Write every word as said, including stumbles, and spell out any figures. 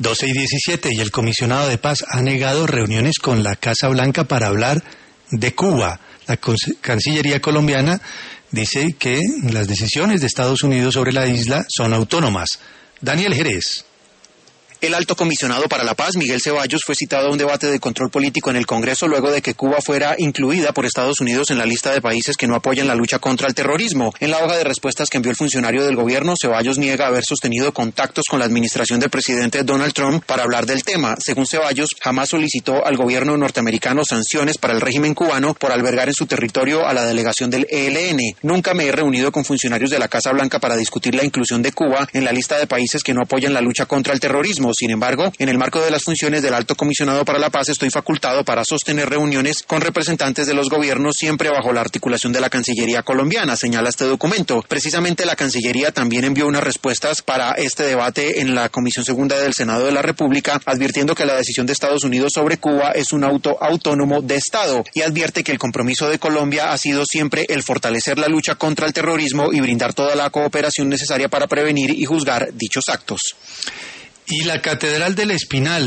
doce y diecisiete, y el comisionado de paz ha negado reuniones con la Casa Blanca para hablar de Cuba. La Cancillería colombiana dice que las decisiones de Estados Unidos sobre la isla son autónomas. Daniel Jerez. El alto comisionado para la paz, Miguel Ceballos, fue citado a un debate de control político en el Congreso luego de que Cuba fuera incluida por Estados Unidos en la lista de países que no apoyan la lucha contra el terrorismo. En la hoja de respuestas que envió el funcionario del gobierno, Ceballos niega haber sostenido contactos con la administración del presidente Donald Trump para hablar del tema. Según Ceballos, jamás solicitó al gobierno norteamericano sanciones para el régimen cubano por albergar en su territorio a la delegación del E L N. Nunca me he reunido con funcionarios de la Casa Blanca para discutir la inclusión de Cuba en la lista de países que no apoyan la lucha contra el terrorismo. Sin embargo, en el marco de las funciones del alto comisionado para la paz, estoy facultado para sostener reuniones con representantes de los gobiernos, siempre bajo la articulación de la Cancillería colombiana, señala este documento. Precisamente la Cancillería también envió unas respuestas para este debate en la Comisión Segunda del Senado de la República, advirtiendo que la decisión de Estados Unidos sobre Cuba es un auto autónomo de Estado, y advierte que el compromiso de Colombia ha sido siempre el fortalecer la lucha contra el terrorismo y brindar toda la cooperación necesaria para prevenir y juzgar dichos actos. Y la Catedral del Espinal